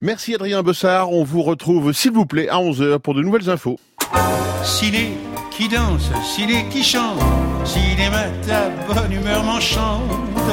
Merci Adrien Bessard, on vous retrouve s'il vous plaît à 11h pour de nouvelles infos. Ciné qui danse, ciné qui chante, cinéma ta bonne humeur m'enchante.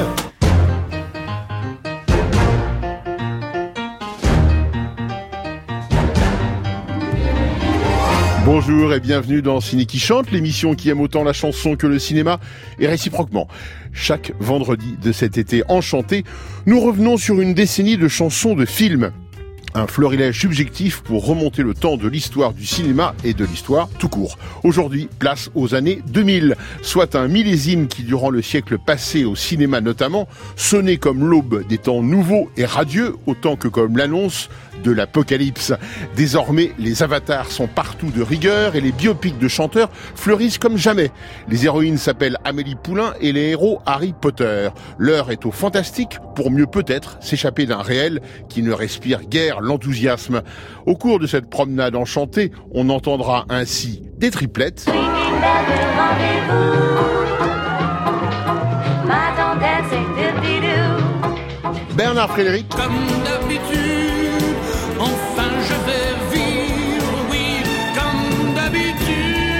Bonjour et bienvenue dans Ciné qui chante, l'émission qui aime autant la chanson que le cinéma, et réciproquement. Chaque vendredi de cet été enchanté, nous revenons sur une décennie de chansons de films. Un florilège subjectif pour remonter le temps de l'histoire du cinéma et de l'histoire tout court. Aujourd'hui, place aux années 2000, soit un millésime qui, durant le siècle passé au cinéma notamment, sonnait comme l'aube des temps nouveaux et radieux, autant que comme l'annonce de l'apocalypse. Désormais, les avatars sont partout de rigueur et les biopics de chanteurs fleurissent comme jamais. Les héroïnes s'appellent Amélie Poulain et les héros Harry Potter. L'heure est au fantastique pour mieux peut-être s'échapper d'un réel qui ne respire guère l'enthousiasme. Au cours de cette promenade enchantée, on entendra ainsi des triplettes, Bernard Frédéric, Comme d'habitude, enfin je vais vivre, oui, comme d'habitude.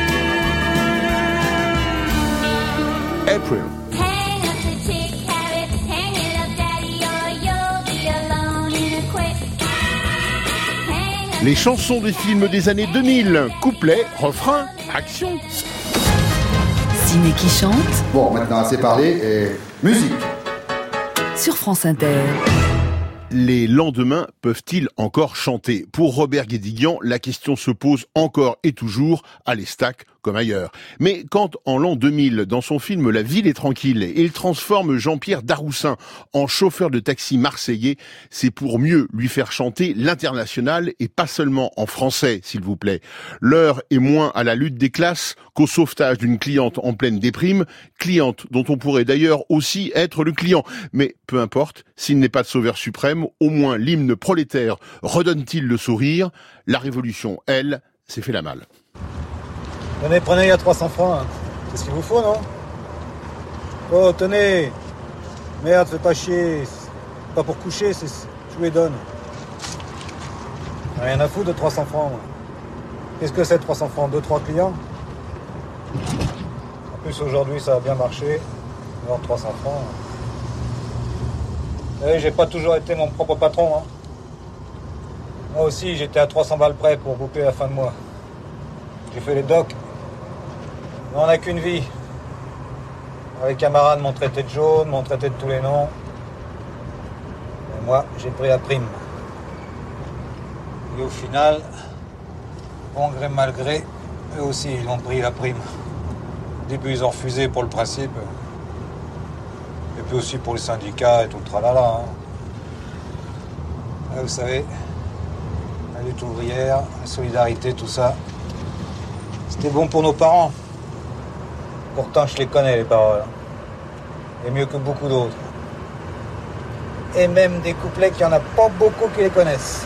April. Hang up the chick, Harry, hang it up, daddy, or you'll be alone in a quick. Hang up. Les chansons des films des années 2000, couplets, refrains, action. Ciné qui chante Bon, maintenant assez parlé et musique. sur France Inter. Les lendemains peuvent-ils encore chanter ? Pour Robert Guédiguian, la question se pose encore et toujours à l'Estac comme ailleurs. Mais quand, en l'an 2000, dans son film La ville est tranquille, il transforme Jean-Pierre Daroussin en chauffeur de taxi marseillais, c'est pour mieux lui faire chanter l'international et pas seulement en français, s'il vous plaît. L'heure est moins à la lutte des classes qu'au sauvetage d'une cliente en pleine déprime, cliente dont on pourrait d'ailleurs aussi être le client. Mais peu importe, s'il n'est pas de sauveur suprême, au moins l'hymne prolétaire redonne-t-il le sourire. La révolution, elle, s'est fait la malle. Tenez, prenez, il y a 300 francs. Hein. C'est ce qu'il vous faut, non? Oh, tenez. Merde, fais pas chier. C'est pas pour coucher, je vous les donne. Rien à foutre de 300 francs, moi. Qu'est-ce que c'est 300 francs? 2-3 clients? En plus, aujourd'hui, ça a bien marché. Alors, 300 francs. Vous savez, j'ai pas toujours été mon propre patron, hein. Moi aussi, j'étais à 300 balles près pour boucler la fin de mois. J'ai fait les docs. Mais on n'a qu'une vie. Les camarades m'ont traité de jaune, m'ont traité de tous les noms. Et moi, j'ai pris la prime. Et au final, bon gré mal gré, eux aussi, ils ont pris la prime. Au début, ils ont refusé pour le principe. Et puis aussi pour les syndicats et tout le tralala. Hein. Vous savez, la lutte ouvrière, la solidarité, tout ça. C'était bon pour nos parents. Pourtant, je les connais, les paroles. Et mieux que beaucoup d'autres. Et même des couplets qu'il n'y en a pas beaucoup qui les connaissent.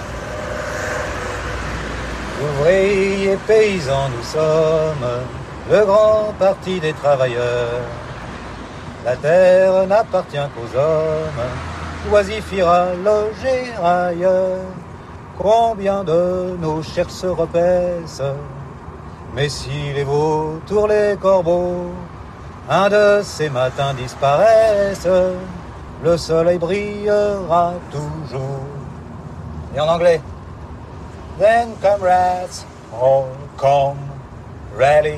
Ouvriers, paysans, nous sommes le grand parti des travailleurs. La terre n'appartient qu'aux hommes. Oisif ira loger ailleurs. Combien de nos chairs se repaissent. Mais si les vautours, les corbeaux, un de ces matins disparaissent, le soleil brillera toujours. Et en anglais. Then comrades, all come ready.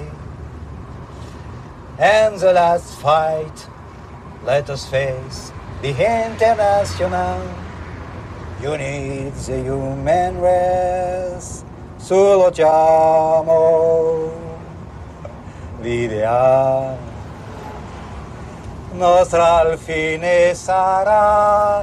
And the last fight, let us face the international. You need the human race. Salutiamo l'idea. Nostra al fine sarà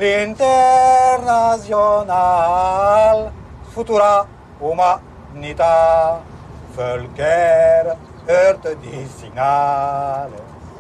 l'internazional. Futura umanità. Völker hört die Signale.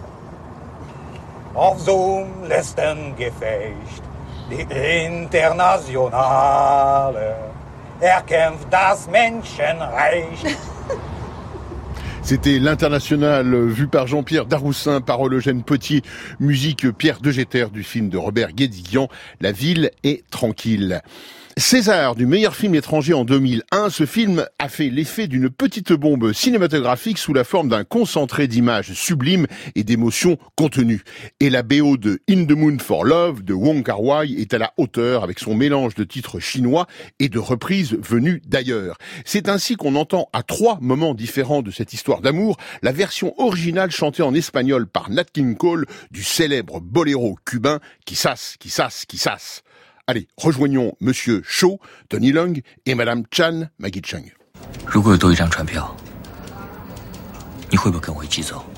Auf zum letzten Gefecht, die Internationale. Erkämpft das Menschenrecht. C'était l'International vu par Jean-Pierre Daroussin, parole Eugène Potier, musique Pierre Degeter du film de Robert Guédiguian, La ville est tranquille. César du meilleur film étranger en 2001, ce film a fait l'effet d'une petite bombe cinématographique sous la forme d'un concentré d'images sublimes et d'émotions contenues. Et la BO de In the Mood for Love de Wong Kar-wai est à la hauteur avec son mélange de titres chinois et de reprises venues d'ailleurs. C'est ainsi qu'on entend à 3 moments différents de cette histoire d'amour la version originale chantée en espagnol par Nat King Cole du célèbre boléro cubain Quizás, quizás, quizás. Allez, rejoignons Monsieur Cho, Tony Leung et Madame Chan, Maggie Cheung. 如果有多一张船票，你会不会跟我一起走？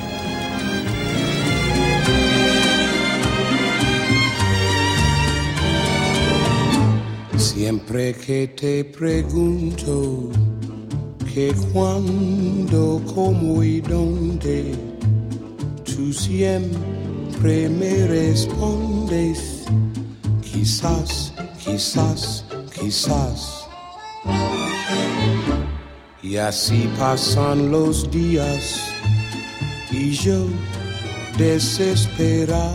Siempre que te pregunto que cuándo, cómo y dónde, tú siempre me respondes. Quizás, quizás, quizás. Y así pasan los días y yo desesperado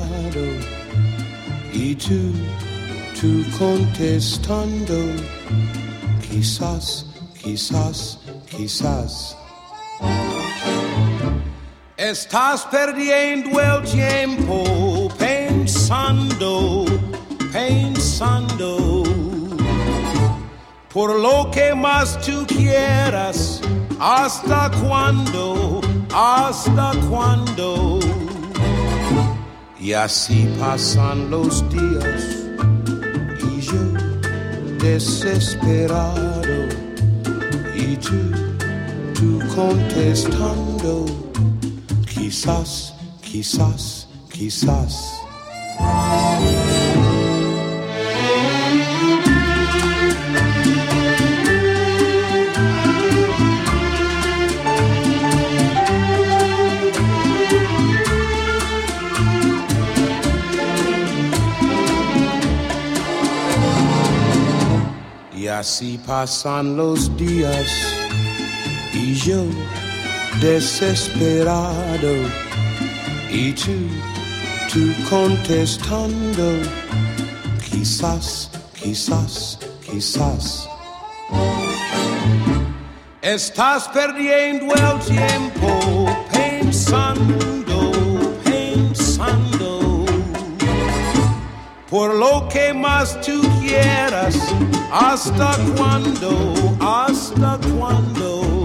y tú contestando. Quizás, quizás, quizás. Estás perdiendo el tiempo pensando, pensando por lo que más tú quieras. ¿Hasta cuándo? ¿Hasta cuándo? Y así pasan los días y yo desesperado y tú contestando. Quizás, quizás, quizás. Y así pasan los días y yo desesperado y tú contestando. Quizás, quizás, quizás. Estás perdiendo el tiempo pensando, pensando por lo que más tú quieras. ¿Hasta cuándo? ¿Hasta cuándo?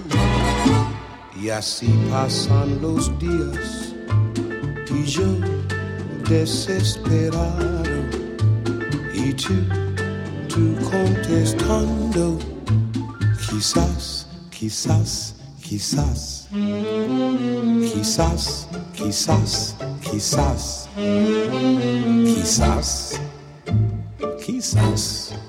Y así pasan los días y yo desesperado y tú contestando. Quizás, quizás, quizás. Quizás, quizás, quizás. Quizás, quizás.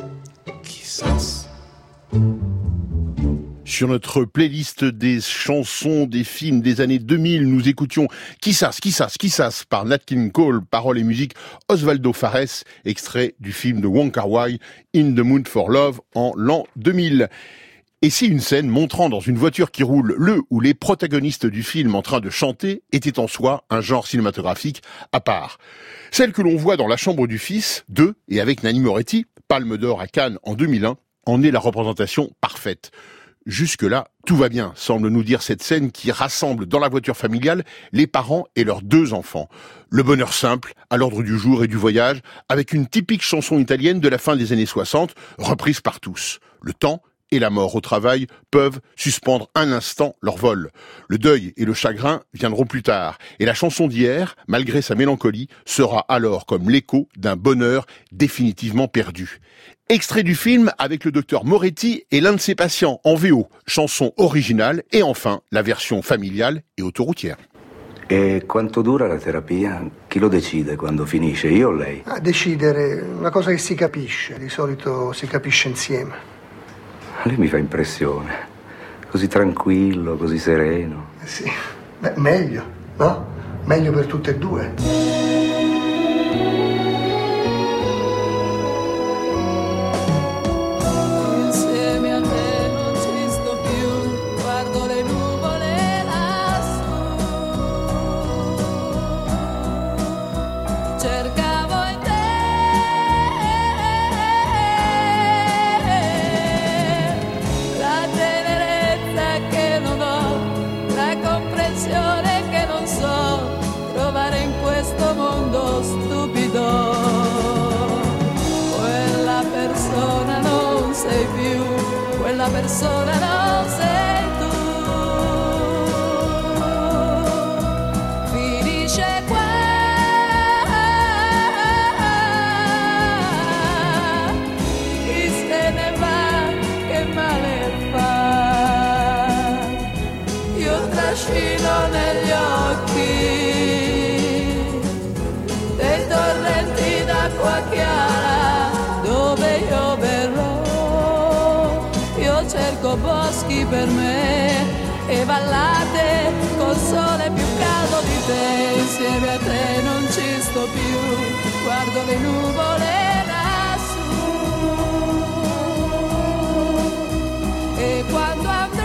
Sur notre playlist des chansons des films des années 2000, nous écoutions Quizás, quizás, quizás par Nat King Cole, paroles et musique Osvaldo Fares, extrait du film de Wong Kar-wai In the Mood for Love en l'an 2000. Et si une scène montrant dans une voiture qui roule le ou les protagonistes du film en train de chanter était en soi un genre cinématographique à part. Celle que l'on voit dans La chambre du fils de et avec Nanni Moretti, Palme d'or à Cannes en 2001, en est la représentation parfaite. Jusque-là, tout va bien, semble nous dire cette scène qui rassemble dans la voiture familiale les parents et leurs 2 enfants. Le bonheur simple, à l'ordre du jour et du voyage, avec une typique chanson italienne de la fin des années 60, reprise par tous. Le temps et la mort au travail peuvent suspendre un instant leur vol. Le deuil et le chagrin viendront plus tard. Et la chanson d'hier, malgré sa mélancolie, sera alors comme l'écho d'un bonheur définitivement perdu. Extrait du film avec le docteur Moretti et l'un de ses patients en VO, chanson originale et enfin la version familiale et autoroutière. E quanto dura la terapia? Chi lo decide quando finisce, io o lei? A decidere una cosa che si capisce, di solito si capisce insieme. Lei mi fa impressione, così tranquillo, così sereno. Sì, beh, meglio, no? Meglio per tutte e due. Cercavo in te più, quella persona non sei tu. Finisce qua, chi se ne va, che male fa. Io trascino negli occhi dei torrenti d'acqua chiara dove io verrò. Io cerco boschi per me e vallate col sole più caldo di te. Insieme a te non ci sto più, guardo le nuvole lassù. E quando andrò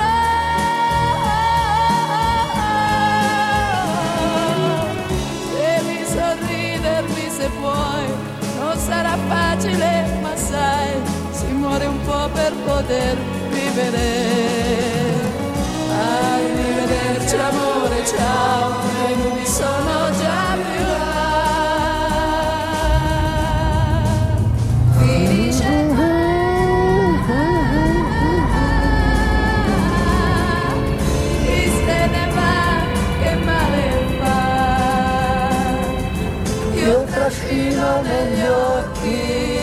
devi sorridermi se puoi. Non sarà facile, ma sai, si muore un po' per poter vivere. Arrivederci amore, ciao, le nubi sono già più là. Finisce chi se ne va, che male fa. Io trascino negli occhi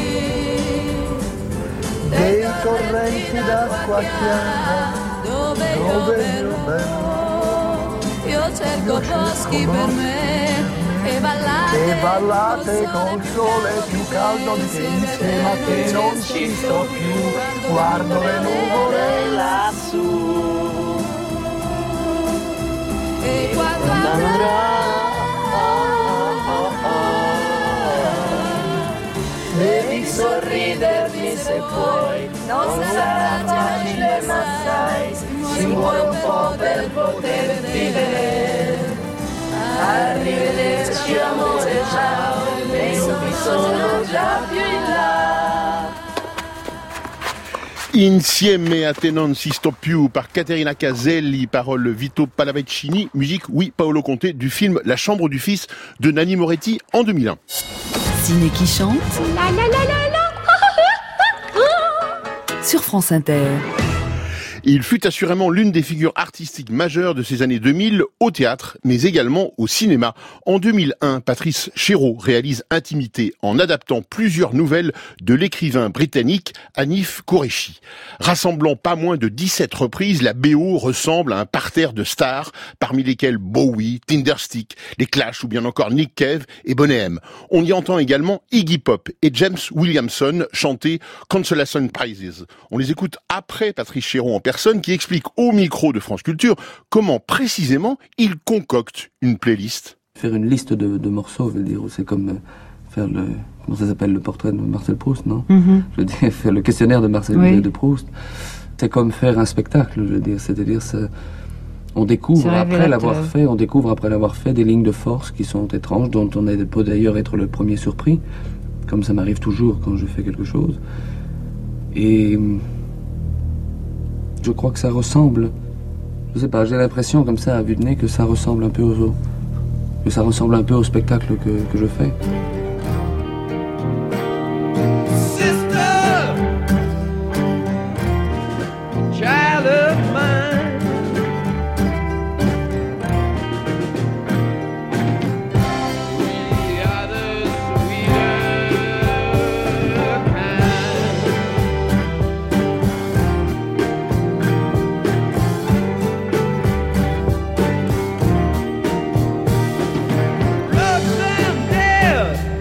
dei torrenti d'acqua chiara dove io verrò. Io cerco boschi per me e vallate col sole più caldo di te. Insieme a te non ci sto più, guardo le nuvole lassù. E quando andrò devi sorridermi se puoi. non sarà facile, ma sai, si muore un po' per poter vivere. Arrivederci amore, ciao, le nubi sono già più in là. Insieme a te non si sto più par Caterina Caselli, paroles Vito Pallavicini, musique oui Paolo Conte du film La Chambre du Fils de Nanni Moretti en 2001. Ciné qui chante La la la la la. sur France Inter. Il fut assurément l'une des figures artistiques majeures de ces années 2000 au théâtre, mais également au cinéma. En 2001, Patrice Chéreau réalise Intimité en adaptant plusieurs nouvelles de l'écrivain britannique Hanif Qureshi. Rassemblant pas moins de 17 reprises, la BO ressemble à un parterre de stars, parmi lesquels Bowie, Tinderstick, les Clash ou bien encore Nick Cave et Boney M. On y entend également Iggy Pop et James Williamson chanter Consolation Prizes. On les écoute après Patrice Chéreau en personne qui explique au micro de France Culture comment précisément il concocte une playlist. Faire une liste de morceaux, je veux dire, c'est comme faire le, comment ça s'appelle, le portrait de Marcel Proust, non? Je veux dire, faire le questionnaire de Marcel de Proust. C'est comme faire un spectacle, je veux dire, c'est-à-dire on découvre après l'avoir fait des lignes de force qui sont étranges, dont on peut d'ailleurs être le premier surpris, comme ça m'arrive toujours quand je fais quelque chose. Et je crois que ça ressemble, je sais pas, j'ai l'impression comme ça à vue de nez que ça ressemble un peu au spectacle que je fais. Sister, child of mine, we are the sweeter kind. Looks and death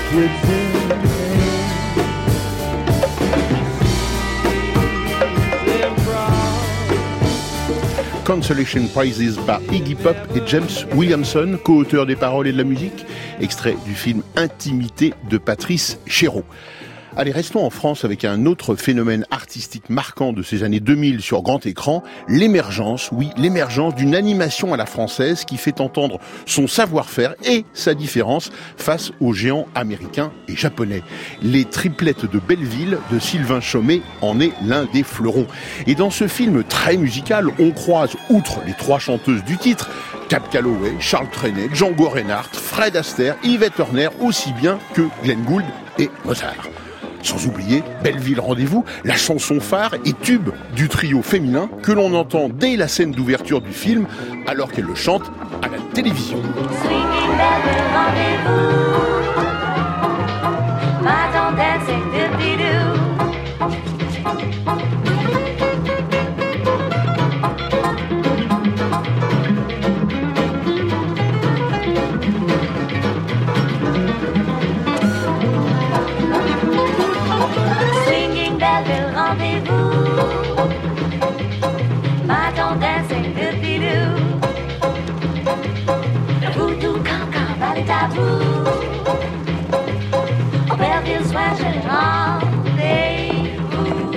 Consolation Prizes par Iggy Pop et James Williamson, co-auteurs des paroles et de la musique, extrait du film Intimité de Patrice Chéreau. Allez, restons en France avec un autre phénomène artistique marquant de ces années 2000 sur grand écran, l'émergence d'une animation à la française qui fait entendre son savoir-faire et sa différence face aux géants américains et japonais. Les triplettes de Belleville de Sylvain Chomet en est l'un des fleurons. Et dans ce film très musical, on croise, outre les trois chanteuses du titre, Cab Calloway, Charles Trenet, Django Reinhardt, Fred Astaire, Yvette Horner, aussi bien que Glenn Gould et Mozart. Sans oublier Belleville Rendez-vous, la chanson phare et tube du trio féminin que l'on entend dès la scène d'ouverture du film alors qu'elle le chante à la télévision. Swinging Belleville Rendez-vous, Madame dancing dippy-doo. Belleville Rendez-vous, Madame dancing dippy-doo. Voodoo, cancan, ballet tabou. Oh, Belleville, soir, j'ai le rendez-vous.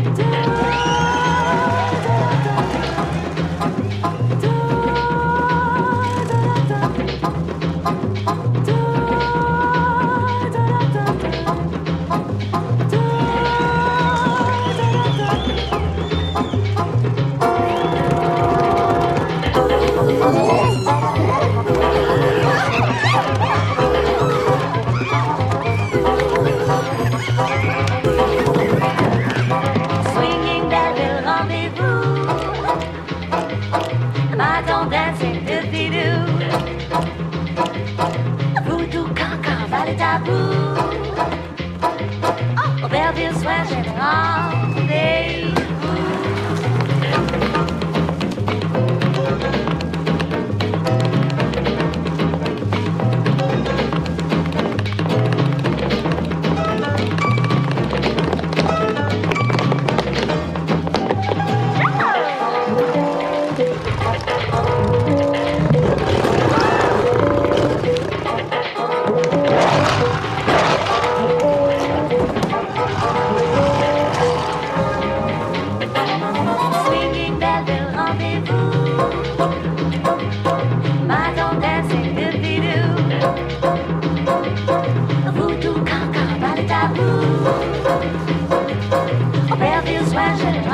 Swinging Belleville Rendez-vous, Madame dancing dippy-doo. Voodoo, cancan, ballet tabou. Oh, Belleville, soir, j'ai le rendez-vous. Swinging Belleville Rendez-vous, Madame dancing dippy-doo. Voodoo, cancan, ballet tabou. Oh, Belleville, soir, j'ai le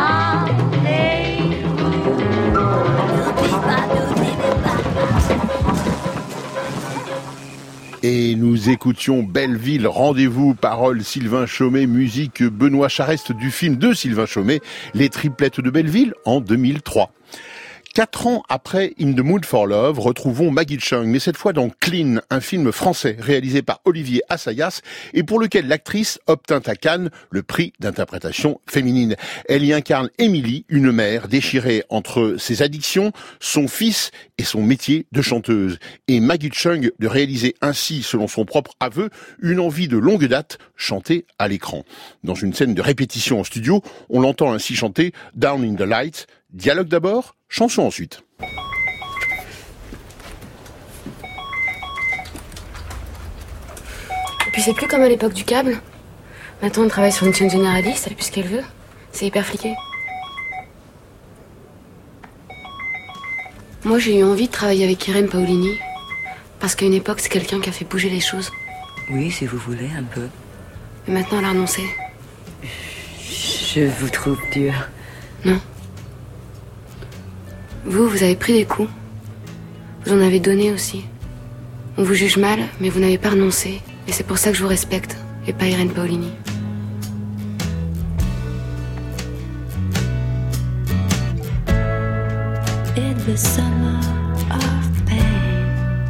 Et nous écoutions Belleville Rendez-vous, paroles Sylvain Chomet, musique Benoît Charest du film de Sylvain Chomet, Les Triplettes de Belleville en 2003. 4 ans après In the Mood for Love, retrouvons Maggie Cheung, mais cette fois dans Clean, un film français réalisé par Olivier Assayas et pour lequel l'actrice obtint à Cannes le prix d'interprétation féminine. Elle y incarne Émilie, une mère déchirée entre ses addictions, son fils et son métier de chanteuse. Et Maggie Cheung de réaliser ainsi, selon son propre aveu, une envie de longue date, chanter à l'écran. Dans une scène de répétition en studio, on l'entend ainsi chanter Down in the Lights. Dialogue d'abord, chanson ensuite. Et puis c'est plus comme à l'époque du câble. Maintenant on travaille sur une chaîne généraliste, elle fait plus ce qu'elle veut. C'est hyper fliqué. Moi j'ai eu envie de travailler avec Irène Paolini. Parce qu'à une époque c'est quelqu'un qui a fait bouger les choses. Oui, si vous voulez, un peu. Mais maintenant elle a renoncé. Je vous trouve dur. Non. Vous avez pris des coups. Vous en avez donné aussi. On vous juge mal, mais vous n'avez pas renoncé. Et c'est pour ça que je vous respecte, et pas Irène Paolini. In the summer of pain,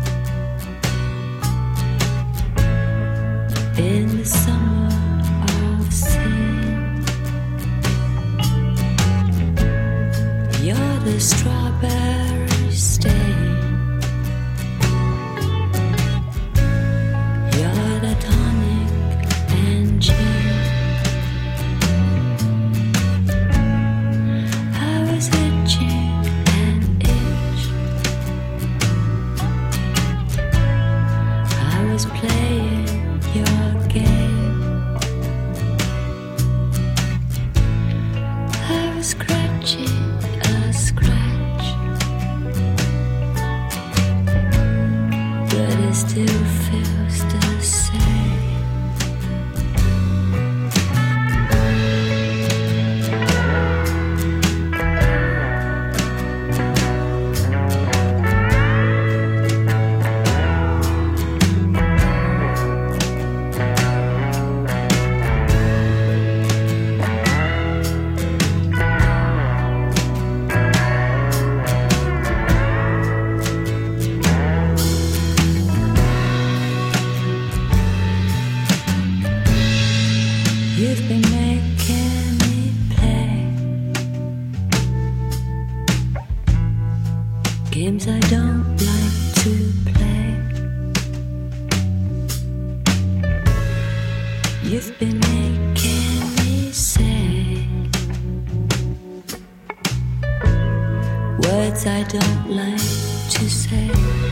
in the summer of sin, you're the strawberry stain, you're the tonic You've been making me say words I don't like to say.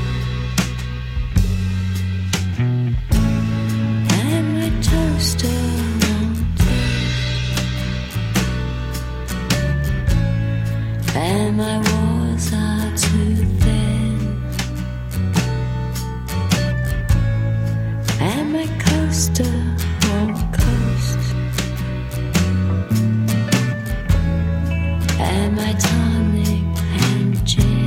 And my toaster won't toast, and my walls are too thin, and my coaster won't coast, and my tonic and gin.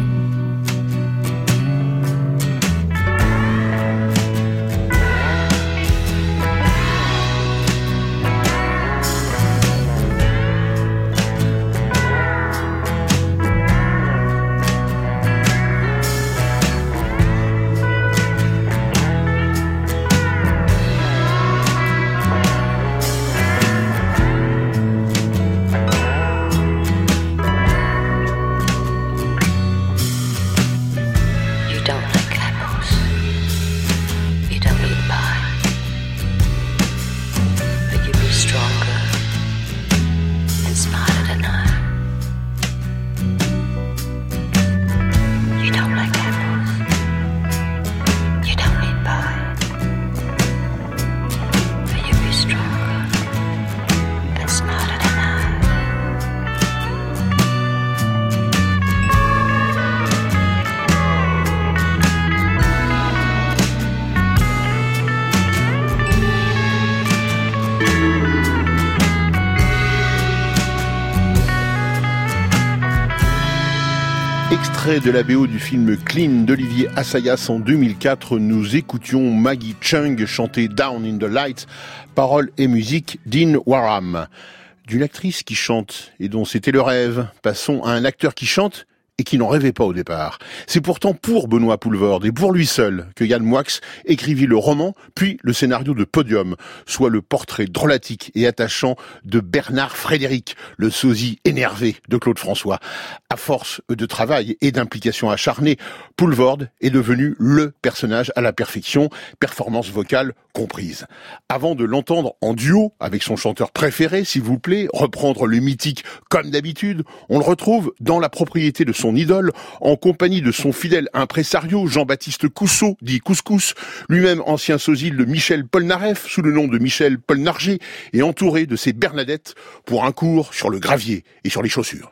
Extrait de la BO du film Clean d'Olivier Assayas en 2004, nous écoutions Maggie Cheung chanter Down in the Lights, paroles et musique d'In Warham. D'une actrice qui chante et dont c'était le rêve, passons à un acteur qui chante et qui n'en rêvait pas au départ. C'est pourtant pour Benoît Poelvoorde et pour lui seul que Yann Moix écrivit le roman, puis le scénario de Podium, soit le portrait drôlatique et attachant de Bernard Frédéric, le sosie énervé de Claude François. À force de travail et d'implication acharnée, Poelvoorde est devenu le personnage à la perfection, performance vocale comprise. Avant de l'entendre en duo avec son chanteur préféré, s'il vous plaît, reprendre le mythique Comme d'habitude, on le retrouve dans la propriété de son idole, en compagnie de son fidèle impresario Jean-Baptiste Cousseau, dit Couscous, lui-même ancien sosie de Michel Polnareff, sous le nom de Michel Polnargé, et entouré de ses Bernadettes pour un cours sur le gravier et sur les chaussures.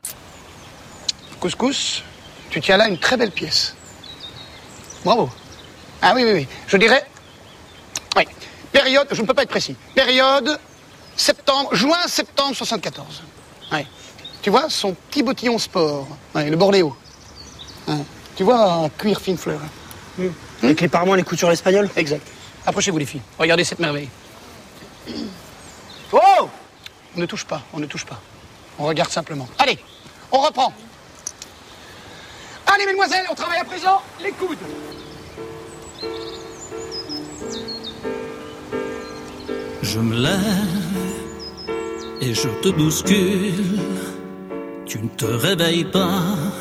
Couscous, tu tiens là une très belle pièce. Bravo. Ah oui. Je dirais... Oui. Période, je ne peux pas être précis. Période juin-septembre 74. Oui. Tu vois, son petit bottillon sport, ouais, le Bornéo. Hein. Tu vois, un cuir fine fleur. Avec les parements et les coutures espagnoles. Exact. Approchez-vous les filles, regardez cette merveille. Oh! On ne touche pas. On regarde simplement. Allez, on reprend. Allez, mesdemoiselles, on travaille à présent les coudes. Je me lève et je te bouscule. Tu ne te réveilles pas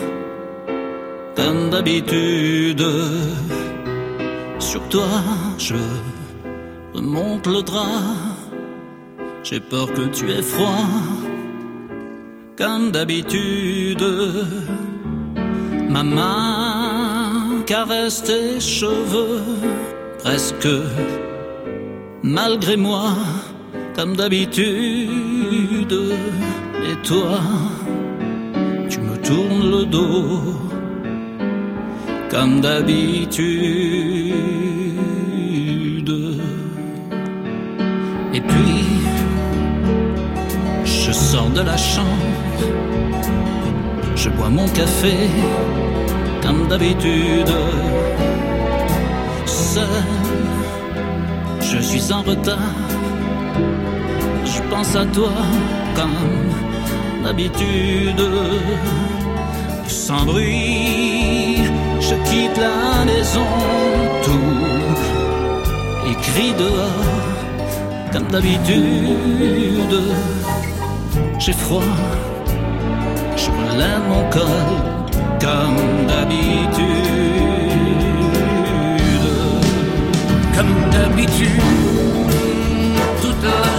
comme d'habitude. Sur toi, je remonte le drap. J'ai peur que tu aies froid comme d'habitude. Ma main caresse tes cheveux presque malgré moi comme d'habitude. Et toi, tu me tournes le dos comme d'habitude. Et puis, je sors de la chambre, je bois mon café comme d'habitude. Seul, je suis en retard, je pense à toi comme d'habitude. Sans bruit, je quitte la maison, tout écrit dehors comme d'habitude. J'ai froid, je relève mon col comme d'habitude. Comme d'habitude, toute la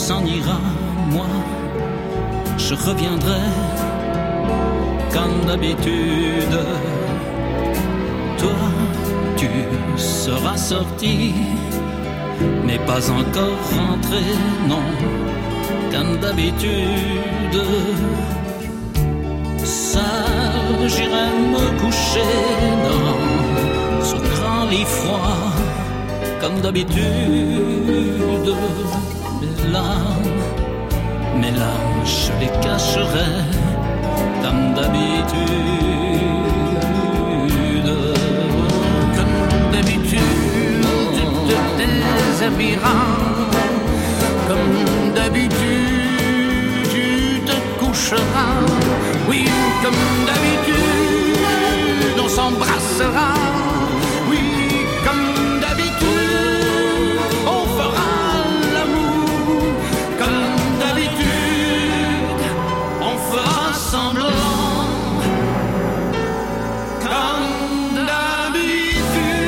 s'en ira, moi, je reviendrai comme d'habitude. Toi, tu seras sorti, mais pas encore rentré, non, comme d'habitude. Seul, j'irai me coucher dans ce grand lit froid, comme d'habitude. Mes larmes, je les cacherai, comme d'habitude. Comme d'habitude, tu te déshabilleras, comme d'habitude, tu te coucheras. Oui, comme d'habitude, on s'embrassera. Oui, comme d'habitude, on fera l'amour. Comme d'habitude, on fera semblant. Comme d'habitude.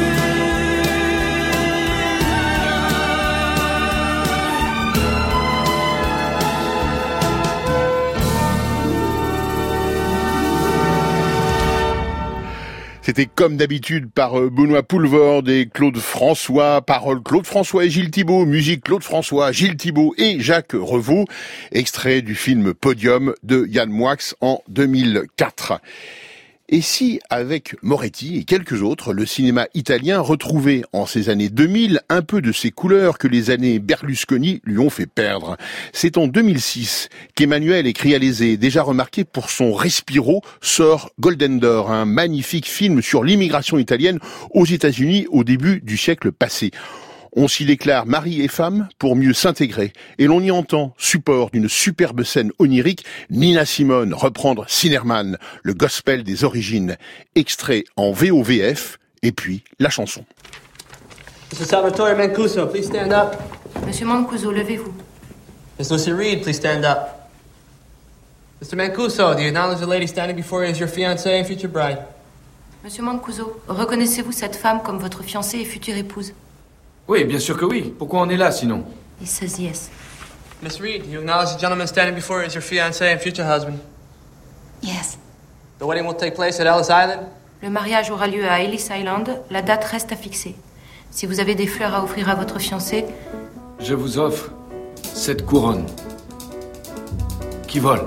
C'était comme d'habitude par Benoît Poulvorde et Claude François, paroles Claude François et Gilles Thibault, musique Claude François, Gilles Thibault et Jacques Revaux, extrait du film Podium de Yann Moix en 2004. Et si, avec Moretti et quelques autres, le cinéma italien retrouvait en ces années 2000 un peu de ces couleurs que les années Berlusconi lui ont fait perdre? C'est en 2006 qu'Emmanuel Crialese, déjà remarqué pour son Respiro, sort Golden Door, un magnifique film sur l'immigration italienne aux États-Unis au début du siècle passé. On s'y déclare mari et femme pour mieux s'intégrer. Et l'on y entend, support d'une superbe scène onirique, Nina Simone reprendre Sinnerman, le gospel des origines, extrait en VOVF, et puis la chanson. Mr. Salvatore Mancuso, please stand up. Monsieur Mancuso, levez-vous. Miss Lucy Reed, please stand up. Mr. Mancuso, do you acknowledge the lady standing before you as your fiancée and future bride? Monsieur Mancuso, reconnaissez-vous cette femme comme votre fiancée et future épouse? Oui, bien sûr que oui. Pourquoi on est là, sinon? He says yes. Miss Reed, do you acknowledge the gentleman standing before you as your fiancé and future husband? Yes. The wedding will take place at Ellis Island? Le mariage aura lieu à Ellis Island. La date reste à fixer. Si vous avez des fleurs à offrir à votre fiancé... Je vous offre cette couronne qui vole.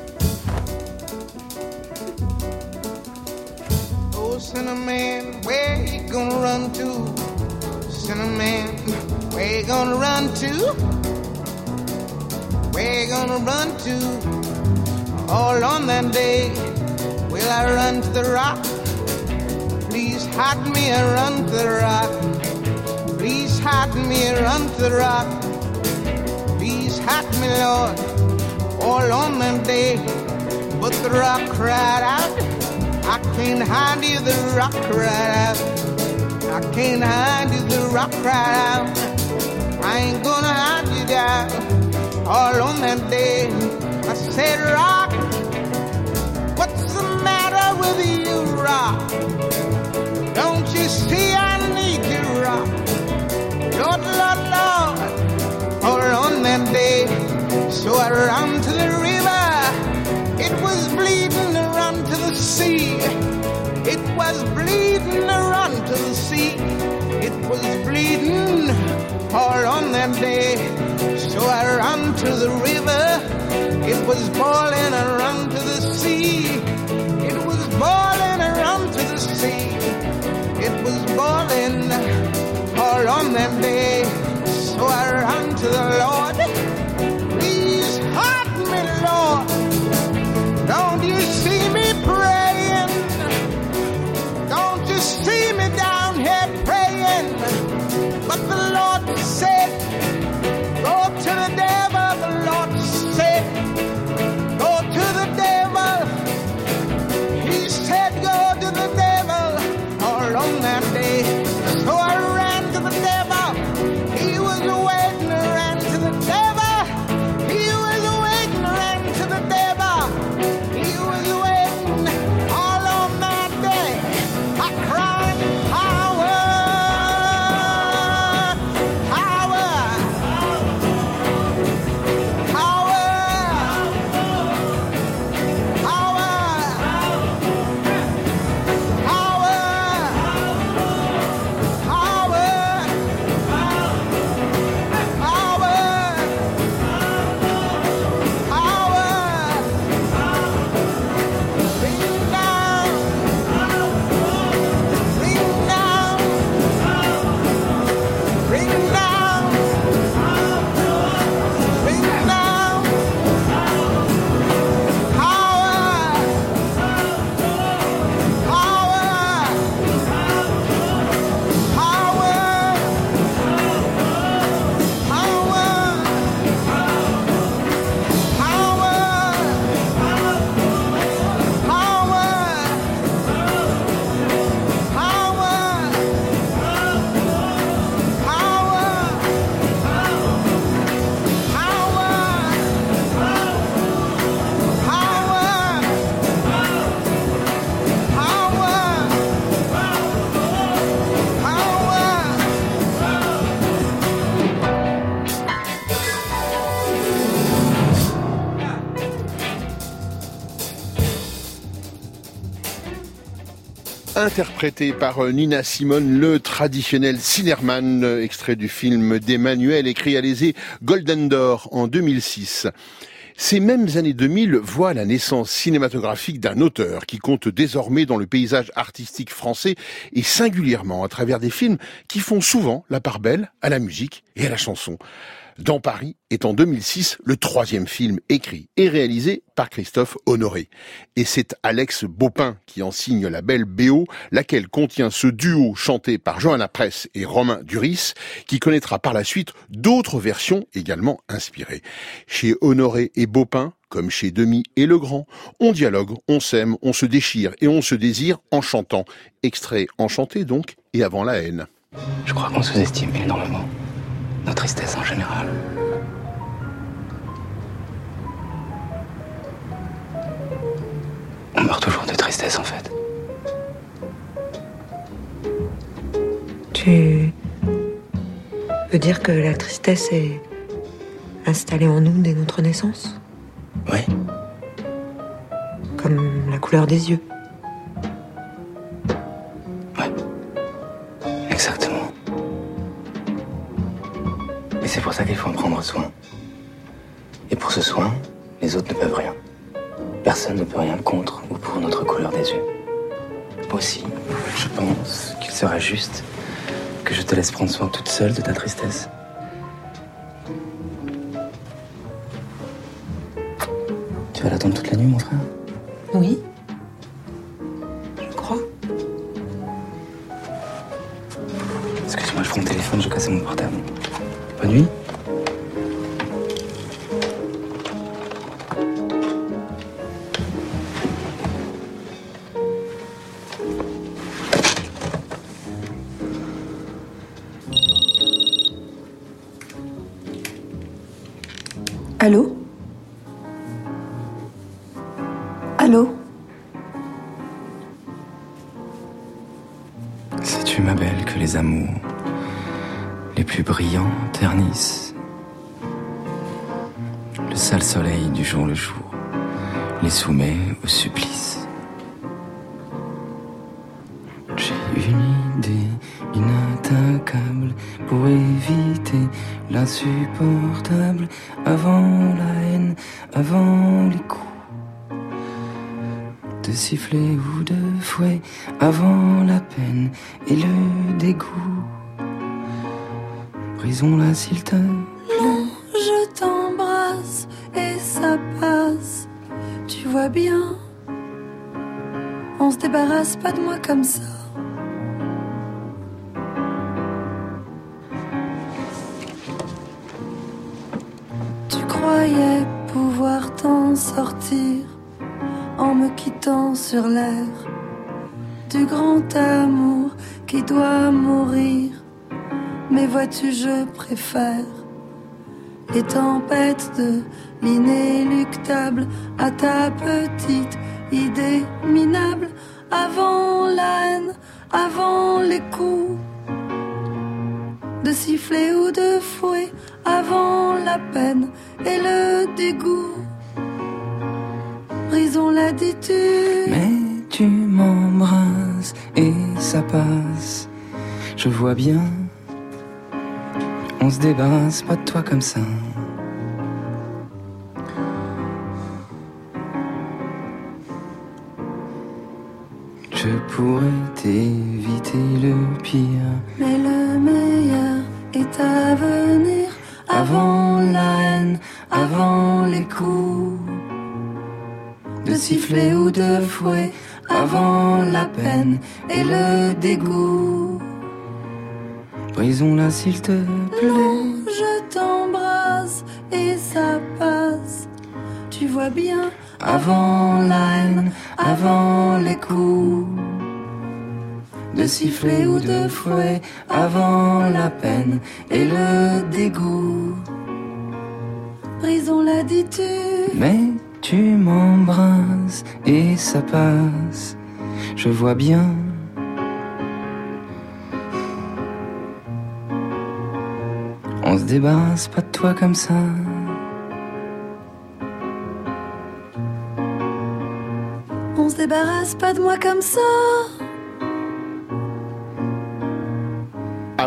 Oh, Cinnamon, where you gonna run to? Cinnamon, where you gonna run to? Where you gonna run to? All on that day, will I run to the rock? Please hide me and run to the rock. Please hide me and run to the rock. Please hide me, Lord, all on that day. But the rock cried out, I can't hide you, the rock cried out. I can't hide you, the rock cried out. I ain't gonna hide you down. All on that day, I said, rock, what's the matter with you, rock? Don't you see I need you, rock? Lord, Lord, Lord. All on that day, so I ran to the river. It was bleeding to run to the sea. It was bleeding to run to the sea. It was bleeding all on that day. So I ran to the river. It was boiling, I ran to the sea. It was boiling, I ran to the sea. It was boiling all on that day. So I ran to the Lord. Please hide me, Lord. Don't you see me praying? Don't you see me down here praying? But the Lord said, go to the devil. The Lord said, go to the devil. He said, go to the devil. All on that day. So I ran to the devil. He was waiting, I ran to Interprété par Nina Simone, le traditionnel Sinnerman, extrait du film d'Emmanuel, écrit à l'Élysée Golden d'Or en 2006. Ces mêmes années 2000 voient la naissance cinématographique d'un auteur qui compte désormais dans le paysage artistique français et singulièrement à travers des films qui font souvent la part belle à la musique et à la chanson. Dans Paris est en 2006 le 3e film écrit et réalisé par Christophe Honoré. Et c'est Alex Baupin qui en signe la belle BO, laquelle contient ce duo chanté par Johanna Press et Romain Duris, qui connaîtra par la suite d'autres versions également inspirées. Chez Honoré et Baupin, comme chez Demy et Legrand, on dialogue, on s'aime, on se déchire et on se désire en chantant. Extrait enchanté donc, et avant la haine. Je crois qu'on sous-estime énormément nos tristesses en général. On meurt toujours de tristesse en fait. Tu veux dire que la tristesse est installée en nous dès notre naissance? Oui. Comme la couleur des yeux. Exactement. Et c'est pour ça qu'il faut en prendre soin. Et pour ce soin, les autres ne peuvent rien. Personne ne peut rien contre ou pour notre couleur des yeux. Aussi, je pense qu'il serait juste que je te laisse prendre soin toute seule de ta tristesse. Tu vas l'attendre toute la nuit, mon frère? Oui. Je crois. Excuse-moi, je prends mon téléphone, je casse mon portable. Bonne nuit. Allô? Allô? Sais-tu, ma belle, que les amours les plus brillants ternissent le sale soleil du jour le jour, les soumet au supplice. J'ai une idée inattaquable pour éviter l'insupportable, avant la haine, avant les coups de sifflet ou de fouet, avant la peine et le dégoût. Brisons-la s'il te plaît. Non, je t'embrasse et ça passe. Tu vois bien, on se débarrasse pas de moi comme ça. Tu croyais pouvoir t'en sortir en me quittant sur l'air du grand amour qui doit mourir. Mais vois-tu, je préfère les tempêtes de l'inéluctable à ta petite idée minable. Avant la haine, avant les coups de sifflet ou de fouet, avant la peine et le dégoût. Brisons-la, dis-tu. Mais tu m'embrasses et ça passe. Je vois bien. On se débarrasse pas de toi comme ça. Je pourrais t'éviter le pire, mais le meilleur est à venir. Avant la haine, avant les coups de sifflet ou de fouet, avant la peine et le dégoût. Brisons-la s'il te plaît. Non, je t'embrasse et ça passe. Tu vois bien, avant la haine, avant les coups de sifflet ou de fouet, avant la peine et le dégoût. Brisons-la, dis-tu. Mais tu m'embrasses et ça passe. Je vois bien. On se débarrasse pas de toi comme ça. On se débarrasse pas de moi comme ça.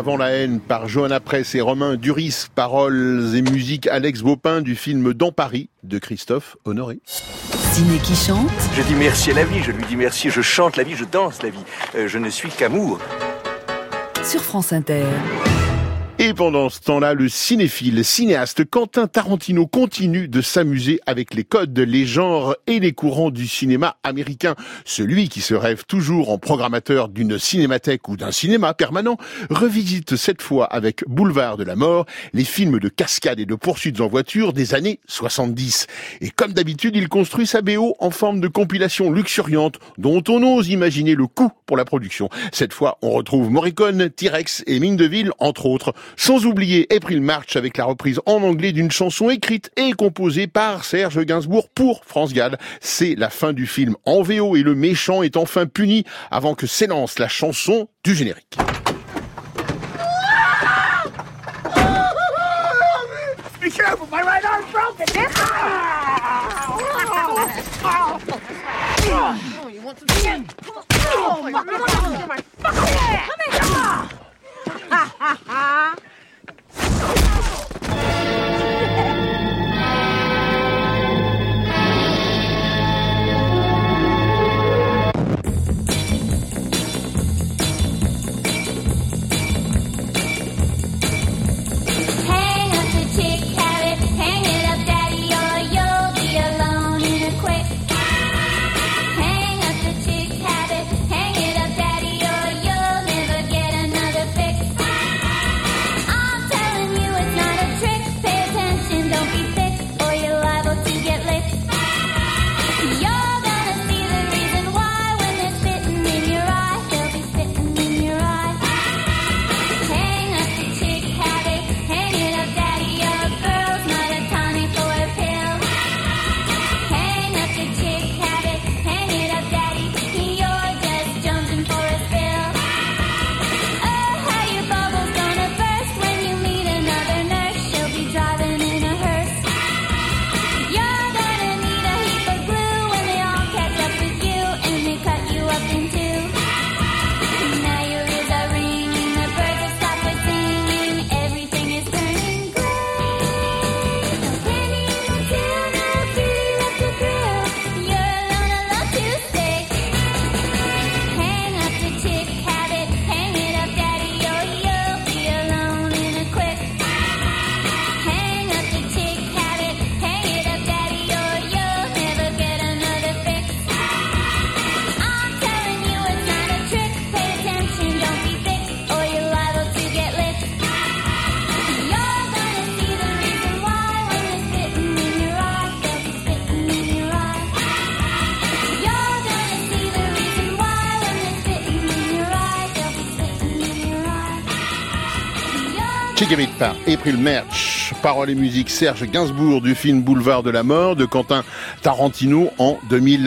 Avant la haine par Johanna Press et Romain Duris, paroles et musique Alex Baupin du film Dans Paris de Christophe Honoré. Ciné qui chante. Je dis merci à la vie, je lui dis merci, je chante la vie, je danse la vie. Je ne suis qu'amour. Sur France Inter. Et pendant ce temps-là, le cinéaste Quentin Tarantino continue de s'amuser avec les codes, les genres et les courants du cinéma américain. Celui qui se rêve toujours en programmateur d'une cinémathèque ou d'un cinéma permanent revisite cette fois avec Boulevard de la Mort les films de cascades et de poursuites en voiture des années 70. Et comme d'habitude, il construit sa BO en forme de compilation luxuriante dont on ose imaginer le coût pour la production. Cette fois, on retrouve Morricone, T-Rex et Mine de Ville, entre autres. Sans oublier April March avec la reprise en anglais d'une chanson écrite et composée par Serge Gainsbourg pour France Gall. C'est la fin du film en VO et le méchant est enfin puni avant que s'élance la chanson du générique. Be careful, my right arm's broken. Oh, you want some skin? Oh, my fucking head! Come here! Ha ha ha! Chick par April March, paroles et musique Serge Gainsbourg du film Boulevard de la Mort de Quentin Tarantino en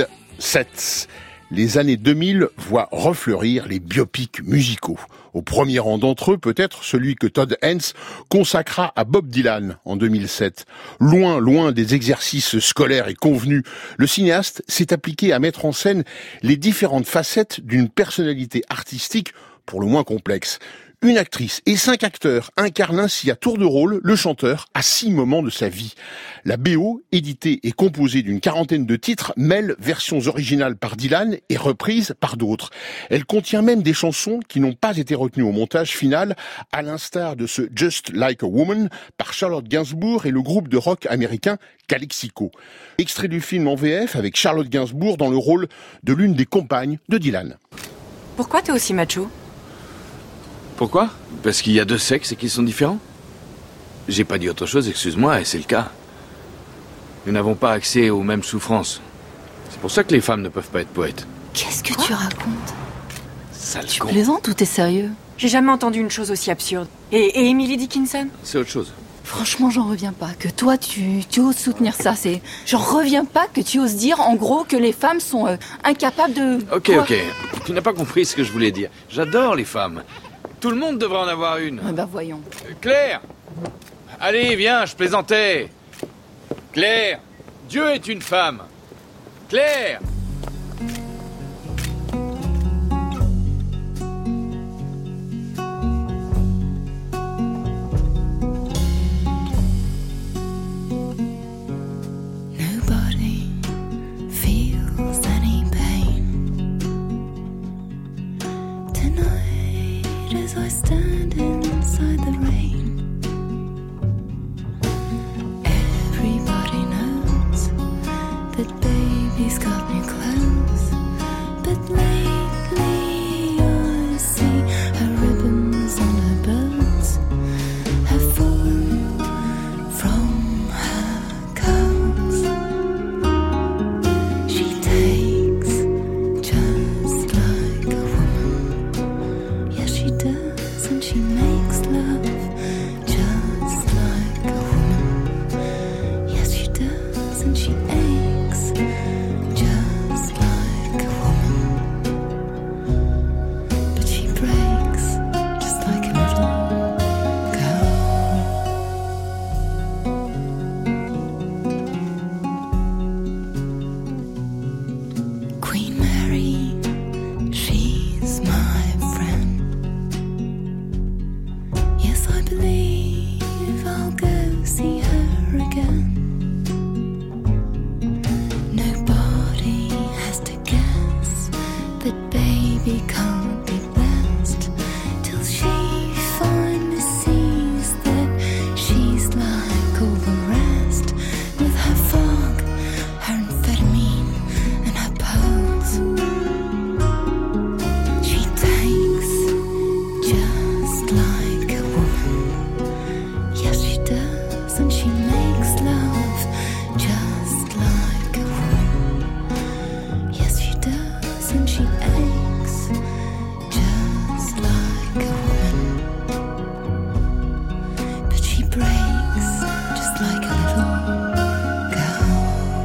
2007. Les années 2000 voient refleurir les biopics musicaux. Au premier rang d'entre eux, peut-être celui que Todd Haynes consacra à Bob Dylan en 2007. Loin des exercices scolaires et convenus, le cinéaste s'est appliqué à mettre en scène les différentes facettes d'une personnalité artistique pour le moins complexe. Une actrice et 5 acteurs incarnent ainsi à tour de rôle le chanteur à 6 moments de sa vie. La BO, éditée et composée d'une 40aine de titres, mêle versions originales par Dylan et reprises par d'autres. Elle contient même des chansons qui n'ont pas été retenues au montage final, à l'instar de ce Just Like a Woman par Charlotte Gainsbourg et le groupe de rock américain Calexico. Extrait du film en VF avec Charlotte Gainsbourg dans le rôle de l'une des compagnes de Dylan. Pourquoi t'es aussi macho ? Pourquoi ? Parce qu'il y a 2 sexes et qu'ils sont différents ? J'ai pas dit autre chose, excuse-moi, et c'est le cas. Nous n'avons pas accès aux mêmes souffrances. C'est pour ça que les femmes ne peuvent pas être poètes. Qu'est-ce que tu racontes ? Sale Tu con. plaisantes ou t'es sérieux ? J'ai jamais entendu une chose aussi absurde. Et Emily Dickinson ? C'est autre chose. Franchement, j'en reviens pas. Que toi, tu oses soutenir ça. J'en reviens pas que tu oses dire, en gros, que les femmes sont incapables de... Ok. Tu n'as pas compris ce que je voulais dire. J'adore les femmes. Tout le monde devrait en avoir une. Ah bah voyons. Claire ! Allez, viens, je plaisantais. Claire, Dieu est une femme. Claire ! He's got new clothes, but lately I see her ribbons on her boats have fallen from her coats. She takes just like a woman. Yes, she does, and she makes love just like a woman. Yes, she does, and she aches just like a woman. But she breaks just like a little girl. Queen Mary, she's my friend. Yes, I believe I'll go see her again. Nobody has to guess that baby can't be blessed till she finally sees that she's like all the rest, with her fog, her amphetamine, and her pearls. She takes just like a woman. Yes, she does, and she makes love just like a woman. Yes, she does, and she aches just like a woman. But she breaks just like a little girl.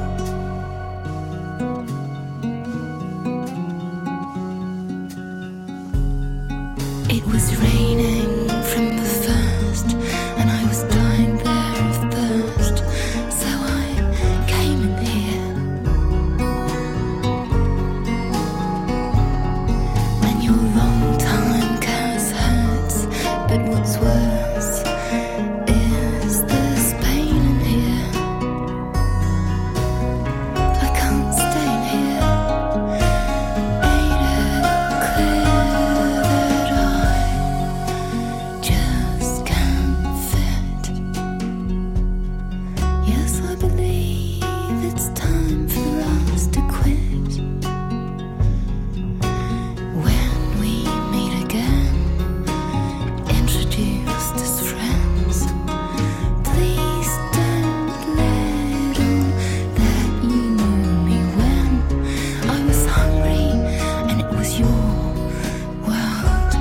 It was raining from the first, and I was dying there of thirst, so I came in here. And your long time curse hurts, but what's worse is this pain in here. I can't stay in here. Ain't it clear that I just can't fit? Yes, I believe it's time for us to quit. When we meet again, introduced as friends, please don't let on that you knew me when I was hungry and it was your world.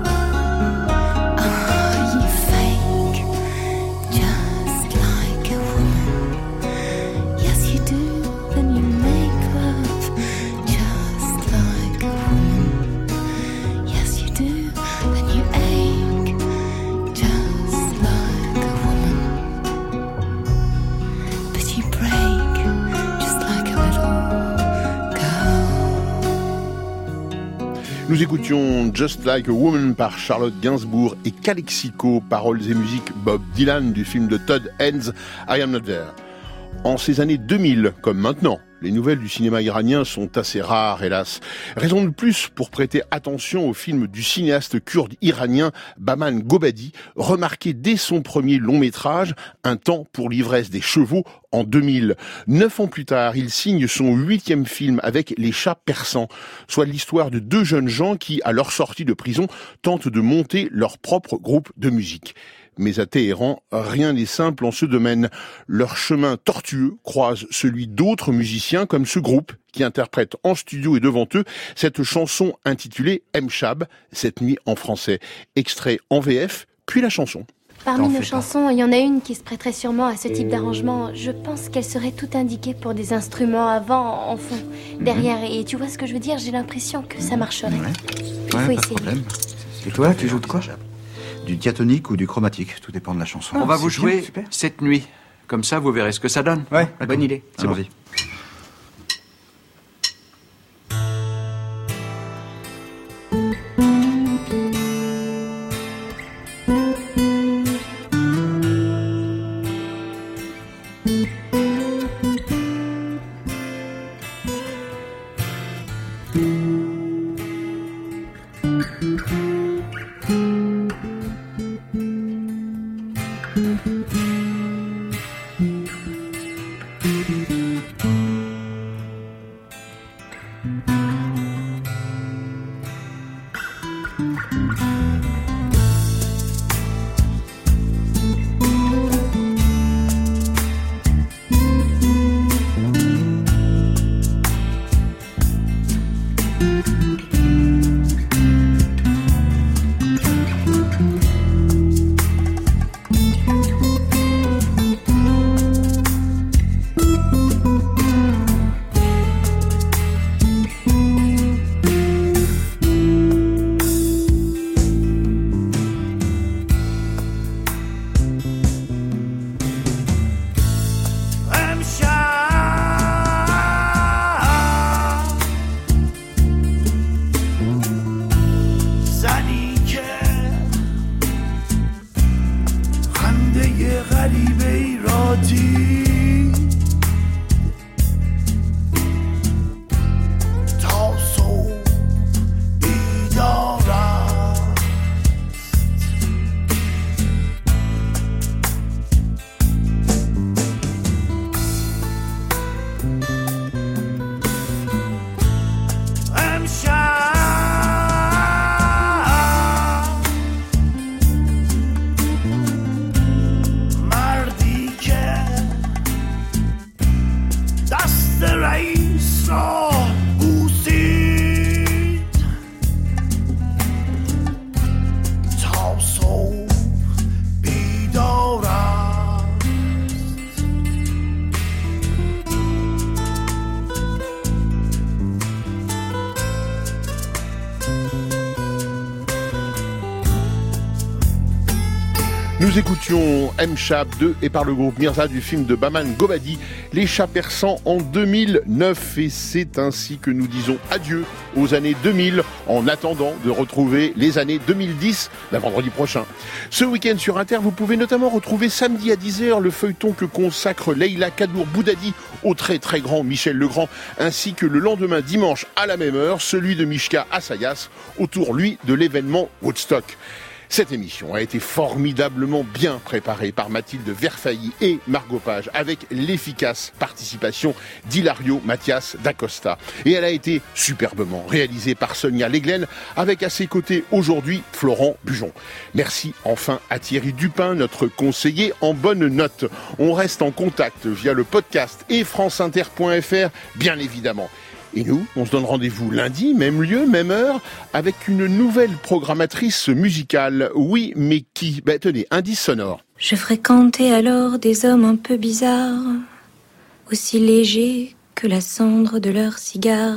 Are you fake, just like a woman? Yes, you do, then you make love just like a woman. Yes, you do, then you ache just like a woman. But you break just like a little girl. Nous écoutions Just Like a Woman par Charlotte Gainsbourg et Calexico, paroles et musique Bob Dylan du film de Todd Haynes, I Am Not There. En ces années 2000, comme maintenant, les nouvelles du cinéma iranien sont assez rares, hélas. Raison de plus pour prêter attention au film du cinéaste kurde iranien Bahman Gobadi, remarqué dès son premier long métrage, Un temps pour l'ivresse des chevaux, en 2000. 9 ans plus tard, il signe son 8e film avec Les Chats Persans, soit l'histoire de deux jeunes gens qui, à leur sortie de prison, tentent de monter leur propre groupe de musique. Mais à Téhéran, rien n'est simple en ce domaine. Leur chemin tortueux croise celui d'autres musiciens comme ce groupe qui interprète en studio et devant eux cette chanson intitulée Mchab, cette nuit en français. Extrait en VF, puis la chanson. Parmi nos chansons, il y en a une qui se prêterait sûrement à ce type d'arrangement. Je pense qu'elle serait tout indiquée pour des instruments avant, en fond, derrière. Et tu vois ce que je veux dire? J'ai l'impression que ça marcherait. Il faut pas de essayer. problème. Et toi, tu joues de quoi? Du diatonique ou du chromatique, tout dépend de la chanson. On va vous C'est jouer bien, super. cette nuit. Comme ça, vous verrez ce que ça donne. Ouais, bonne idée. C'est bon. Allons-y. melodie. Tavsov i dörrar. Nous écoutions M-Chap de et par le groupe Mirza du film de Bahman Gobadi, Les Chats Persans en 2009. Et c'est ainsi que nous disons adieu aux années 2000 en attendant de retrouver les années 2010, vendredi prochain. Ce week-end sur Inter, vous pouvez notamment retrouver samedi à 10h le feuilleton que consacre Leïla Kadour Boudadi au très très grand Michel Legrand, ainsi que le lendemain dimanche à la même heure, celui de Mishka Assayas autour, lui, de l'événement Woodstock. Cette émission a été formidablement bien préparée par Mathilde Verfailly et Margot Page, avec l'efficace participation d'Hilario Mathias d'Acosta. Et elle a été superbement réalisée par Sonia Leglen, avec à ses côtés aujourd'hui Florent Bujon. Merci enfin à Thierry Dupin, notre conseiller en bonne note. On reste en contact via le podcast et franceinter.fr, bien évidemment. Et nous, on se donne rendez-vous lundi, même lieu, même heure, avec une nouvelle programmatrice musicale. Oui, mais qui ? Tenez, indice sonore. Je fréquentais alors des hommes un peu bizarres, aussi légers que la cendre de leurs cigares.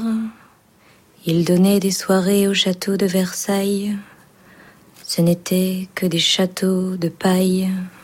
Ils donnaient des soirées au château de Versailles. Ce n'étaient que des châteaux de paille.